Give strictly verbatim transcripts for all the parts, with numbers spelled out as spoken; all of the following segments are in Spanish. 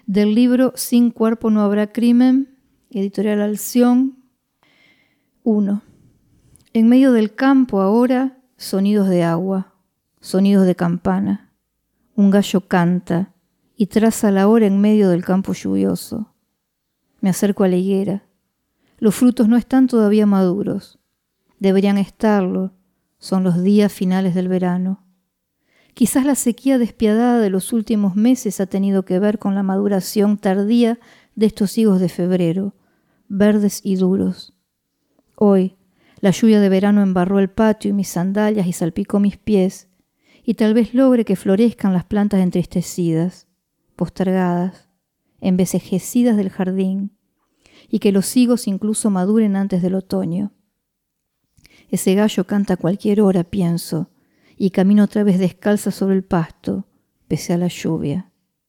Del libro Sin cuerpo no habrá crimen, editorial Alción. uno. En medio del campo ahora, sonidos de agua, sonidos de campana. Un gallo canta y traza la hora en medio del campo lluvioso. Me acerco a la higuera. Los frutos no están todavía maduros. Deberían estarlo. Son los días finales del verano. Quizás la sequía despiadada de los últimos meses ha tenido que ver con la maduración tardía de estos higos de febrero, verdes y duros. Hoy, la lluvia de verano embarró el patio y mis sandalias y salpicó mis pies, y tal vez logre que florezcan las plantas entristecidas, postergadas, envejecidas del jardín, y que los higos incluso maduren antes del otoño. Ese gallo canta a cualquier hora, pienso, y camino otra vez descalza sobre el pasto, pese a la lluvia.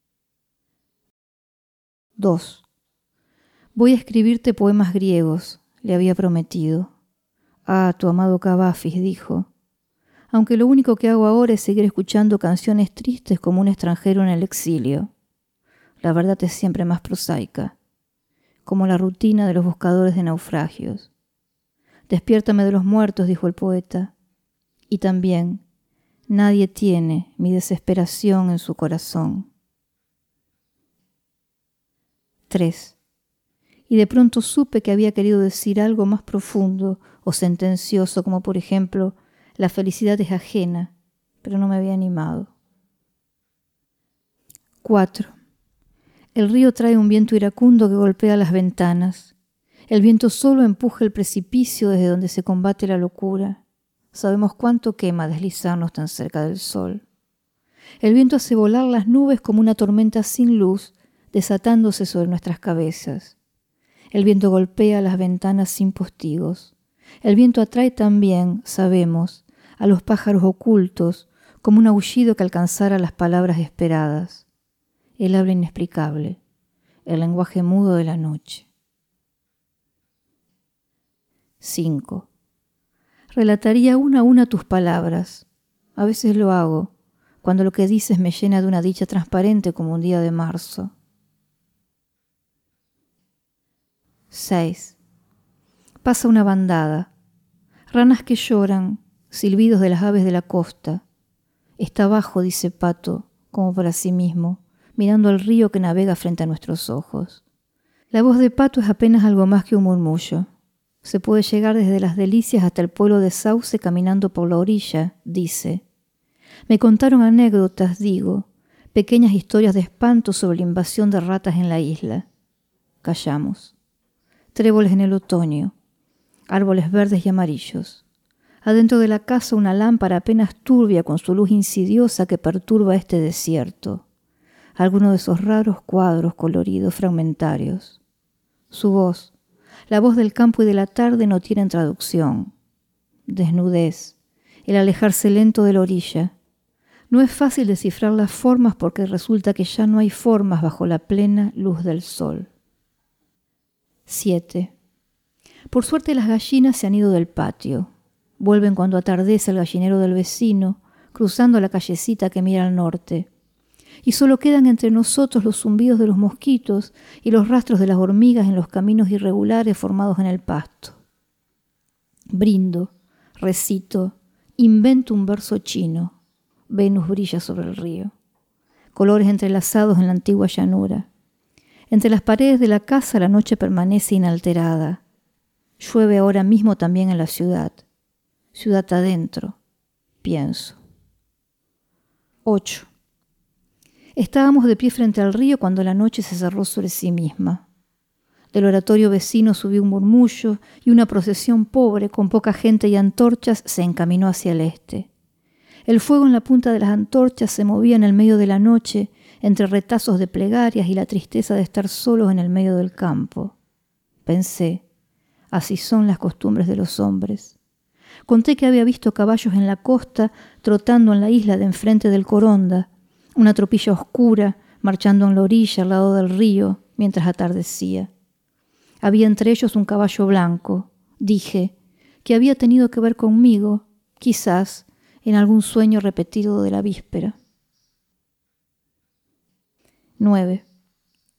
dos. Voy a escribirte poemas griegos, le había prometido. Ah, tu amado Cavafis, dijo. Aunque lo único que hago ahora es seguir escuchando canciones tristes como un extranjero en el exilio. La verdad es siempre más prosaica, como la rutina de los buscadores de naufragios. Despiértame de los muertos, dijo el poeta, y también nadie tiene mi desesperación en su corazón. tres. Y de pronto supe que había querido decir algo más profundo o sentencioso, como por ejemplo, la felicidad es ajena, pero no me había animado. cuatro. El río trae un viento iracundo que golpea las ventanas. El viento solo empuja el precipicio desde donde se combate la locura. Sabemos cuánto quema deslizarnos tan cerca del sol. El viento hace volar las nubes como una tormenta sin luz, desatándose sobre nuestras cabezas. El viento golpea las ventanas sin postigos. El viento atrae también, sabemos, a los pájaros ocultos, como un aullido que alcanzara las palabras esperadas. El habla inexplicable, el lenguaje mudo de la noche. cinco. Relataría una a una tus palabras. A veces lo hago, cuando lo que dices me llena de una dicha transparente como un día de marzo. seis. Pasa una bandada. Ranas que lloran, silbidos de las aves de la costa. Está abajo, dice Pato, como para sí mismo, mirando al río que navega frente a nuestros ojos. La voz de Pato es apenas algo más que un murmullo. Se puede llegar desde las Delicias hasta el pueblo de Sauce caminando por la orilla, dice. Me contaron anécdotas, digo, pequeñas historias de espanto sobre la invasión de ratas en la isla. Callamos. Tréboles en el otoño, árboles verdes y amarillos. Adentro de la casa una lámpara apenas turbia con su luz insidiosa que perturba este desierto. Alguno de esos raros cuadros coloridos fragmentarios. Su voz, la voz del campo y de la tarde no tienen traducción. Desnudez, el alejarse lento de la orilla. No es fácil descifrar las formas porque resulta que ya no hay formas bajo la plena luz del sol. siete. Por suerte las gallinas se han ido del patio. Vuelven cuando atardece el gallinero del vecino, cruzando la callecita que mira al norte. Y solo quedan entre nosotros los zumbidos de los mosquitos y los rastros de las hormigas en los caminos irregulares formados en el pasto. Brindo, recito, invento un verso chino. Venus brilla sobre el río. Colores entrelazados en la antigua llanura. Entre las paredes de la casa la noche permanece inalterada. Llueve ahora mismo también en la ciudad. Ciudad adentro, pienso. ocho. Estábamos de pie frente al río cuando la noche se cerró sobre sí misma. Del oratorio vecino subió un murmullo y una procesión pobre con poca gente y antorchas se encaminó hacia el este. El fuego en la punta de las antorchas se movía en el medio de la noche entre retazos de plegarias y la tristeza de estar solos en el medio del campo. Pensé, así son las costumbres de los hombres. Conté que había visto caballos en la costa trotando en la isla de enfrente del Coronda, una tropilla oscura marchando en la orilla al lado del río mientras atardecía. Había entre ellos un caballo blanco. Dije que había tenido que ver conmigo, quizás en algún sueño repetido de la víspera. nueve.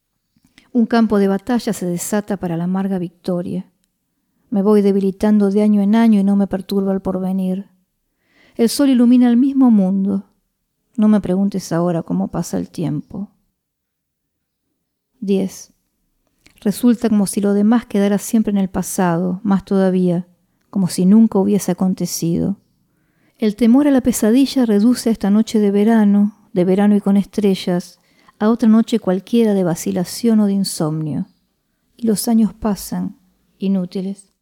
Un campo de batalla se desata para la amarga victoria. Me voy debilitando de año en año y no me perturba el porvenir. El sol ilumina el mismo mundo. No me preguntes ahora cómo pasa el tiempo. diez. Resulta como si lo demás quedara siempre en el pasado, más todavía, como si nunca hubiese acontecido. El temor a la pesadilla reduce a esta noche de verano, de verano y con estrellas, a otra noche cualquiera de vacilación o de insomnio. Y los años pasan, inútiles.